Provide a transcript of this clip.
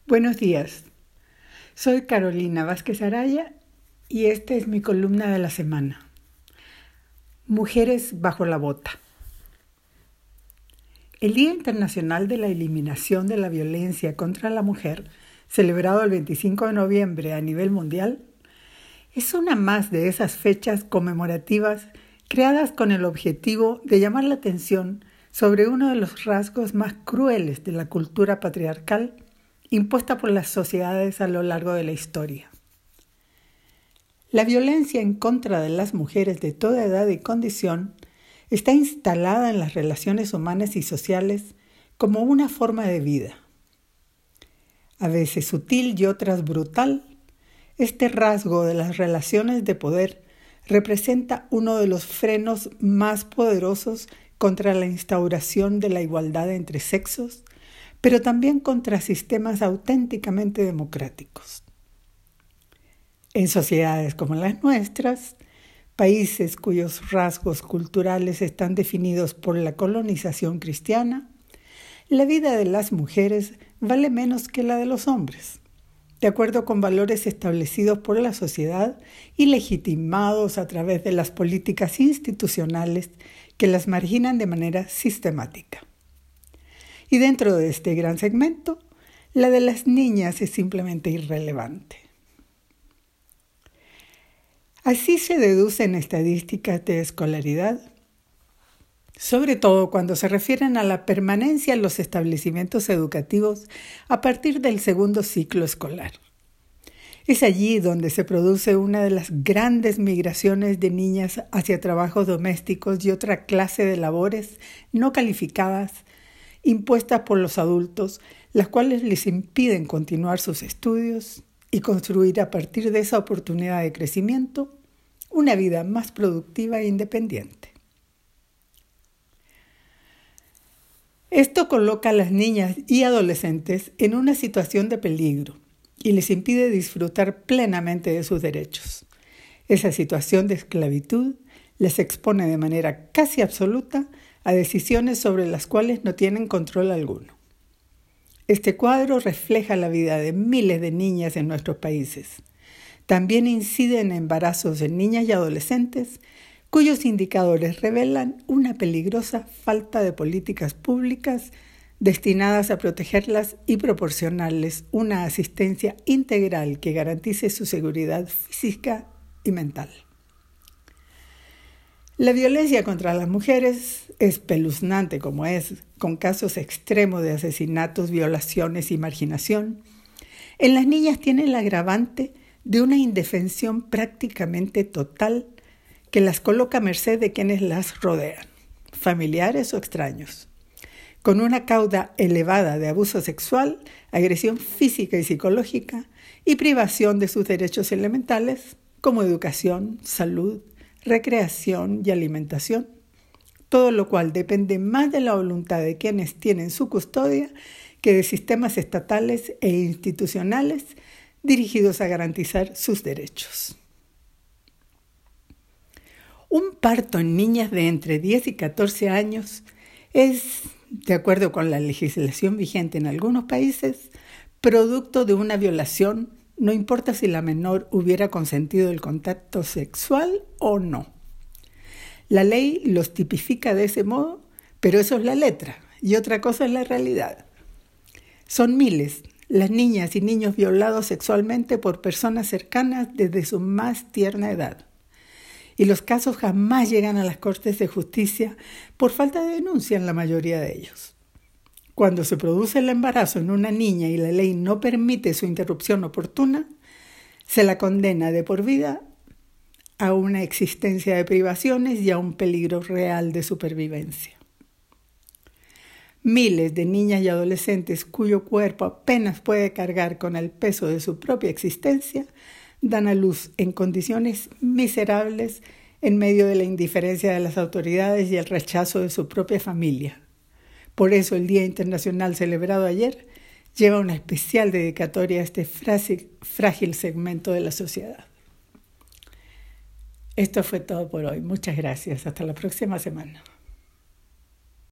Buenos días, soy Carolina Vázquez Araya y esta es mi columna de la semana. Mujeres bajo la bota. El Día Internacional de la Eliminación de la Violencia contra la Mujer, celebrado el 25 de noviembre a nivel mundial, es una más de esas fechas conmemorativas creadas con el objetivo de llamar la atención sobre uno de los rasgos más crueles de la cultura patriarcal impuesta por las sociedades a lo largo de la historia. La violencia en contra de las mujeres de toda edad y condición está instalada en las relaciones humanas y sociales como una forma de vida. A veces sutil y otras brutal, este rasgo de las relaciones de poder representa uno de los frenos más poderosos contra la instauración de la igualdad entre sexos, pero también contra sistemas auténticamente democráticos. En sociedades como las nuestras, países cuyos rasgos culturales están definidos por la colonización cristiana, la vida de las mujeres vale menos que la de los hombres, de acuerdo con valores establecidos por la sociedad y legitimados a través de las políticas institucionales que las marginan de manera sistemática. Y dentro de este gran segmento, la de las niñas es simplemente irrelevante. Así se deducen estadísticas de escolaridad, sobre todo cuando se refieren a la permanencia en los establecimientos educativos a partir del segundo ciclo escolar. Es allí donde se produce una de las grandes migraciones de niñas hacia trabajos domésticos y otra clase de labores no calificadas impuestas por los adultos, las cuales les impiden continuar sus estudios y construir a partir de esa oportunidad de crecimiento una vida más productiva e independiente. Esto coloca a las niñas y adolescentes en una situación de peligro y les impide disfrutar plenamente de sus derechos. Esa situación de esclavitud les expone de manera casi absoluta a decisiones sobre las cuales no tienen control alguno. Este cuadro refleja la vida de miles de niñas en nuestros países. También incide en embarazos en niñas y adolescentes, cuyos indicadores revelan una peligrosa falta de políticas públicas destinadas a protegerlas y proporcionarles una asistencia integral que garantice su seguridad física y mental. La violencia contra las mujeres, espeluznante como es, con casos extremos de asesinatos, violaciones y marginación, en las niñas tiene el agravante de una indefensión prácticamente total que las coloca a merced de quienes las rodean, familiares o extraños, con una cauda elevada de abuso sexual, agresión física y psicológica y privación de sus derechos elementales como educación, salud, recreación y alimentación, todo lo cual depende más de la voluntad de quienes tienen su custodia que de sistemas estatales e institucionales dirigidos a garantizar sus derechos. Un parto en niñas de entre 10 y 14 años es, de acuerdo con la legislación vigente en algunos países, producto de una violación, no importa si la menor hubiera consentido el contacto sexual o no. La ley los tipifica de ese modo, pero eso es la letra y otra cosa es la realidad. Son miles las niñas y niños violados sexualmente por personas cercanas desde su más tierna edad. Y los casos jamás llegan a las cortes de justicia por falta de denuncia en la mayoría de ellos. Cuando se produce el embarazo en una niña y la ley no permite su interrupción oportuna, se la condena de por vida a una existencia de privaciones y a un peligro real de supervivencia. Miles de niñas y adolescentes cuyo cuerpo apenas puede cargar con el peso de su propia existencia dan a luz en condiciones miserables en medio de la indiferencia de las autoridades y el rechazo de su propia familia. Por eso el Día Internacional celebrado ayer lleva una especial dedicatoria a este frágil segmento de la sociedad. Esto fue todo por hoy. Muchas gracias. Hasta la próxima semana.